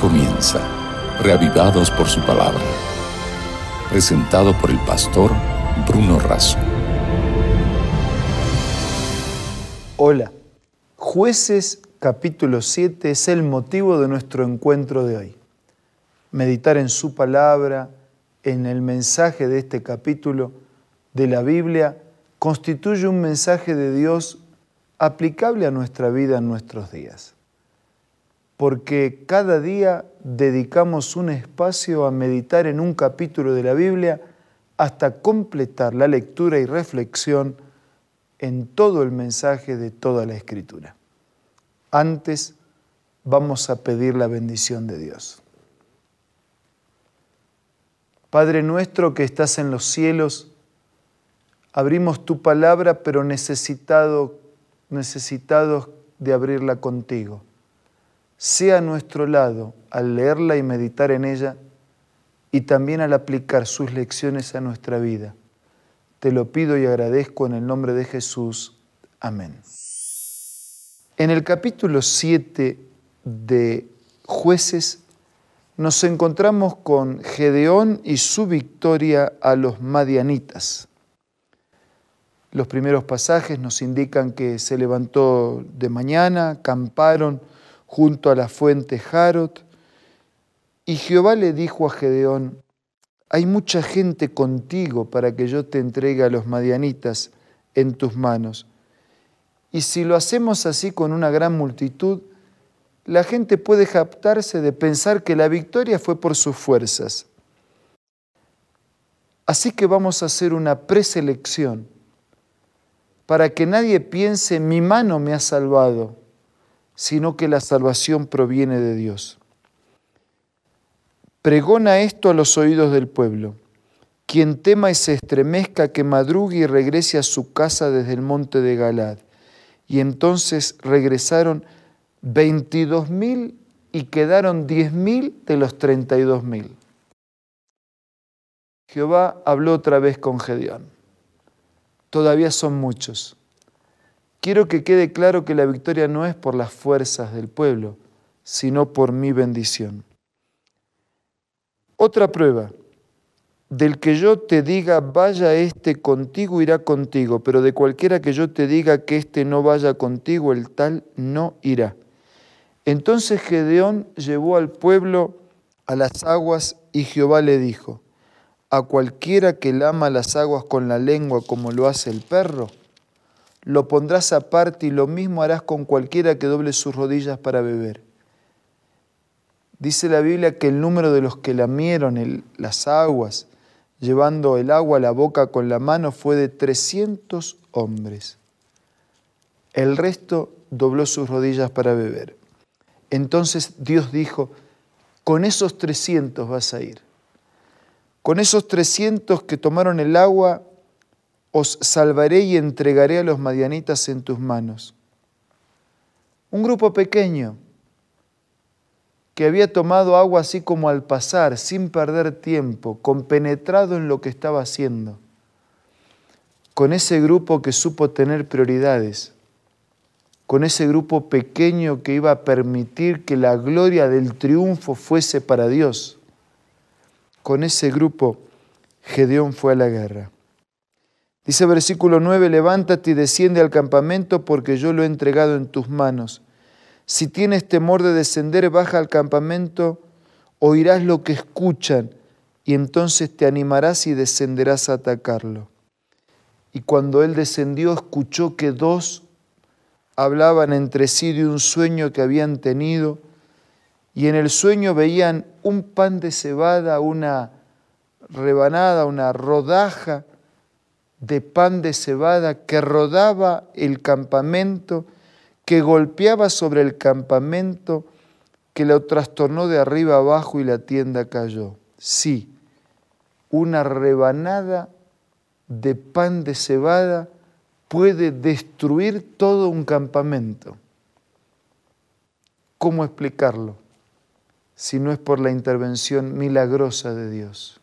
comienza, reavivados por su palabra. Presentado por el pastor Bruno Razo. Hola, Jueces capítulo 7 es el motivo de nuestro encuentro de hoy. Meditar en su palabra, en el mensaje de este capítulo de la Biblia, constituye un mensaje de Dios aplicable a nuestra vida en nuestros días. Porque cada día dedicamos un espacio a meditar en un capítulo de la Biblia hasta completar la lectura y reflexión en todo el mensaje de toda la Escritura. Antes vamos a pedir la bendición de Dios. Padre nuestro que estás en los cielos, abrimos tu palabra, pero necesitados de abrirla contigo. Sea a nuestro lado al leerla y meditar en ella y también al aplicar sus lecciones a nuestra vida. Te lo pido y agradezco en el nombre de Jesús. Amén. En el capítulo 7 de Jueces nos encontramos con Gedeón y su victoria a los madianitas. Los primeros pasajes nos indican que se levantó de mañana, acamparon junto a la fuente Jarot, y Jehová le dijo a Gedeón: hay mucha gente contigo para que yo te entregue a los madianitas en tus manos. Y si lo hacemos así con una gran multitud, la gente puede jactarse de pensar que la victoria fue por sus fuerzas. Así que vamos a hacer una preselección para que nadie piense mi mano me ha salvado, sino que la salvación proviene de Dios. Pregona esto a los oídos del pueblo. Quien tema y se estremezca, que madrugue y regrese a su casa desde el monte de Galad. Y entonces regresaron 22,000 y quedaron 10,000 de los 32,000. Jehová habló otra vez con Gedeón. Todavía son muchos. Quiero que quede claro que la victoria no es por las fuerzas del pueblo, sino por mi bendición. Otra prueba, del que yo te diga vaya éste contigo, irá contigo, pero de cualquiera que yo te diga que éste no vaya contigo, el tal no irá. Entonces Gedeón llevó al pueblo a las aguas y Jehová le dijo: a cualquiera que lama las aguas con la lengua como lo hace el perro, lo pondrás aparte y lo mismo harás con cualquiera que doble sus rodillas para beber. Dice la Biblia que el número de los que lamieron las aguas, llevando el agua a la boca con la mano, fue de 300 hombres. El resto dobló sus rodillas para beber. Entonces Dios dijo: con esos 300 vas a ir. Con esos 300 que tomaron el agua, os salvaré y entregaré a los madianitas en tus manos. Un grupo pequeño que había tomado agua así como al pasar, sin perder tiempo, compenetrado en lo que estaba haciendo. Con ese grupo que supo tener prioridades, con ese grupo pequeño que iba a permitir que la gloria del triunfo fuese para Dios, con ese grupo Gedeón fue a la guerra. Dice versículo 9, levántate y desciende al campamento porque yo lo he entregado en tus manos. Si tienes temor de descender, baja al campamento, oirás lo que escuchan y entonces te animarás y descenderás a atacarlo. Y cuando él descendió, escuchó que dos hablaban entre sí de un sueño que habían tenido, y en el sueño veían un pan de cebada, una rebanada, una rodaja de pan de cebada que rodaba el campamento, que golpeaba sobre el campamento, que lo trastornó de arriba abajo y la tienda cayó. Sí, una rebanada de pan de cebada puede destruir todo un campamento. ¿Cómo explicarlo si no es por la intervención milagrosa de Dios?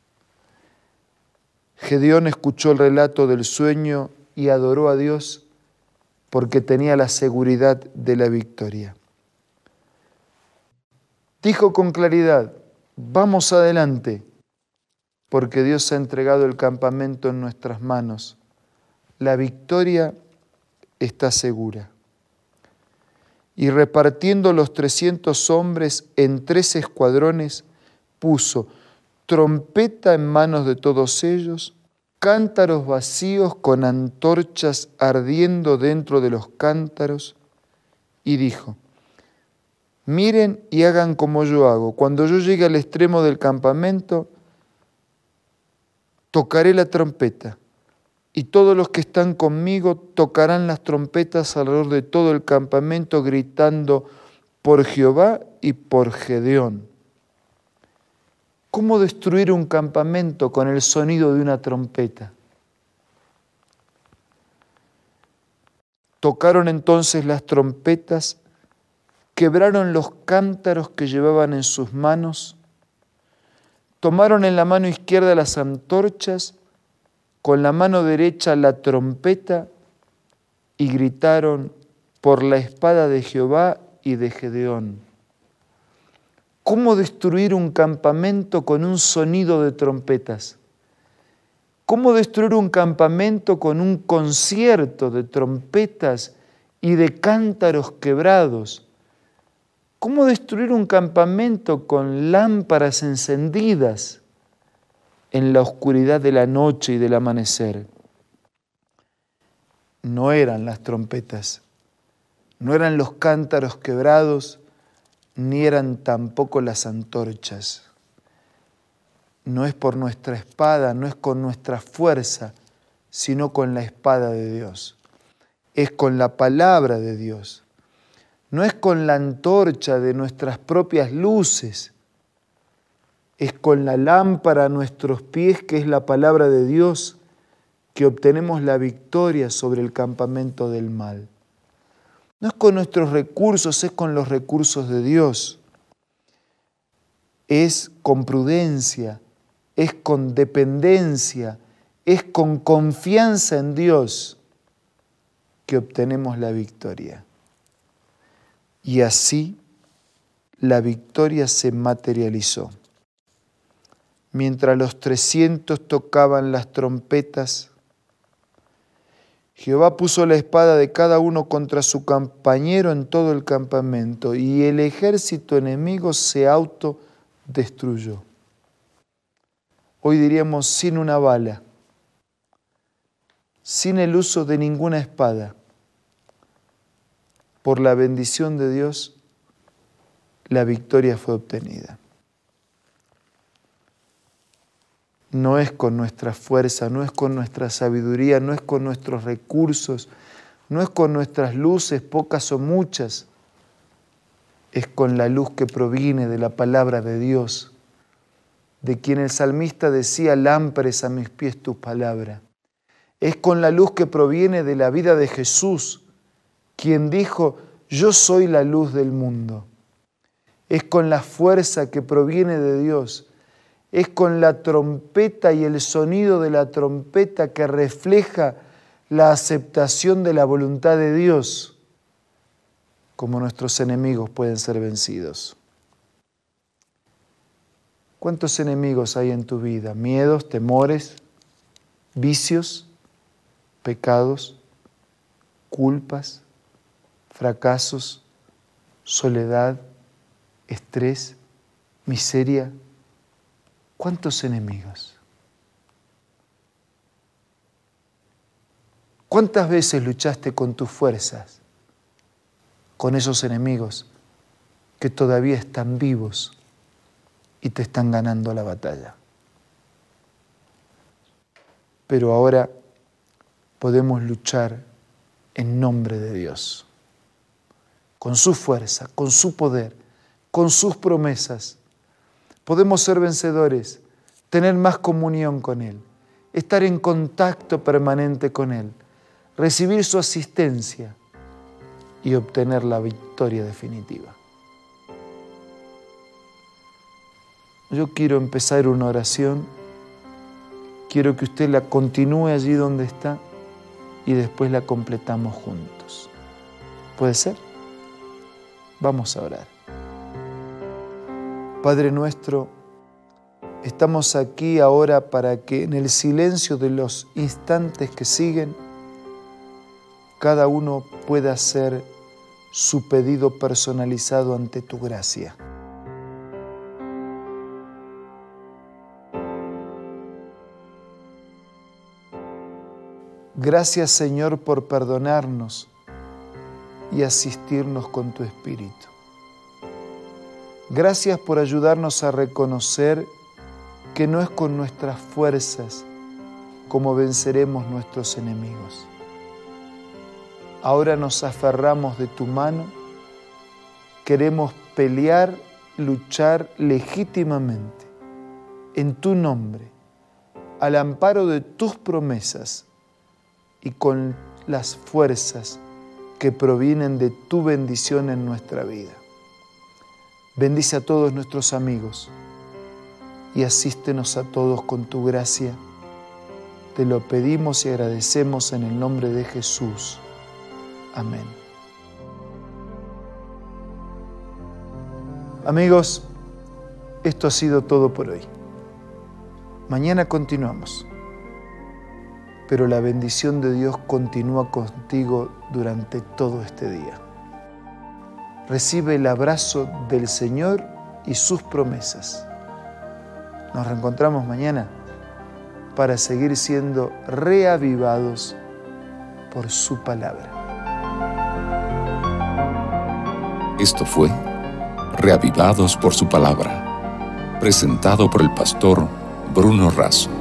Gedeón escuchó el relato del sueño y adoró a Dios porque tenía la seguridad de la victoria. dijo con claridad: vamos adelante, porque Dios ha entregado el campamento en nuestras manos. La victoria está segura. Y repartiendo los 300 hombres en 3 escuadrones, puso trompeta en manos de todos ellos, cántaros vacíos con antorchas ardiendo dentro de los cántaros, y dijo: miren y hagan como yo hago. Cuando yo llegue al extremo del campamento, tocaré la trompeta, y todos los que están conmigo tocarán las trompetas alrededor de todo el campamento, gritando por Jehová y por Gedeón. ¿Cómo destruir un campamento con el sonido de una trompeta? Tocaron entonces las trompetas, quebraron los cántaros que llevaban en sus manos, tomaron en la mano izquierda las antorchas, con la mano derecha la trompeta, y gritaron por la espada de Jehová y de Gedeón. ¿Cómo destruir un campamento con un sonido de trompetas? ¿Cómo destruir un campamento con un concierto de trompetas y de cántaros quebrados? ¿Cómo destruir un campamento con lámparas encendidas en la oscuridad de la noche y del amanecer? No eran las trompetas, no eran los cántaros quebrados, ni eran tampoco las antorchas. No es por nuestra espada, no es con nuestra fuerza, sino con la espada de Dios. Es con la palabra de Dios. No es con la antorcha de nuestras propias luces. Es con la lámpara a nuestros pies, que es la palabra de Dios, que obtenemos la victoria sobre el campamento del mal. No es con nuestros recursos, es con los recursos de Dios. Es con prudencia, es con dependencia, es con confianza en Dios que obtenemos la victoria. Y así la victoria se materializó. Mientras los 300 tocaban las trompetas, Jehová puso la espada de cada uno contra su compañero en todo el campamento, y el ejército enemigo se autodestruyó. Hoy diríamos sin una bala, sin el uso de ninguna espada. Por la bendición de Dios, la victoria fue obtenida. No es con nuestra fuerza, no es con nuestra sabiduría, no es con nuestros recursos, no es con nuestras luces, pocas o muchas. Es con la luz que proviene de la palabra de Dios, de quien el salmista decía: lámparas a mis pies tu palabra. Es con la luz que proviene de la vida de Jesús, quien dijo: yo soy la luz del mundo. Es con la fuerza que proviene de Dios. Es con la trompeta y el sonido de la trompeta que refleja la aceptación de la voluntad de Dios, como nuestros enemigos pueden ser vencidos. ¿Cuántos enemigos hay en tu vida? Miedos, temores, vicios, pecados, culpas, fracasos, soledad, estrés, miseria. ¿Cuántos enemigos? ¿Cuántas veces luchaste con tus fuerzas, con esos enemigos que todavía están vivos y te están ganando la batalla? Pero ahora podemos luchar en nombre de Dios, con su fuerza, con su poder, con sus promesas. Podemos ser vencedores, tener más comunión con Él, estar en contacto permanente con Él, recibir su asistencia y obtener la victoria definitiva. Yo quiero empezar una oración, quiero que usted la continúe allí donde está y después la completamos juntos. ¿Puede ser? Vamos a orar. Padre nuestro, estamos aquí ahora para que en el silencio de los instantes que siguen, cada uno pueda hacer su pedido personalizado ante tu gracia. Gracias, Señor, por perdonarnos y asistirnos con tu Espíritu. Gracias por ayudarnos a reconocer que no es con nuestras fuerzas como venceremos nuestros enemigos. Ahora nos aferramos de tu mano, queremos pelear, luchar legítimamente en tu nombre, al amparo de tus promesas y con las fuerzas que provienen de tu bendición en nuestra vida. Bendice a todos nuestros amigos y asístenos a todos con tu gracia. Te lo pedimos y agradecemos en el nombre de Jesús. Amén. Amigos, esto ha sido todo por hoy. Mañana continuamos, pero la bendición de Dios continúa contigo durante todo este día. Recibe el abrazo del Señor y sus promesas. Nos reencontramos mañana para seguir siendo reavivados por su palabra. Esto fue Reavivados por su palabra, presentado por el pastor Bruno Razo.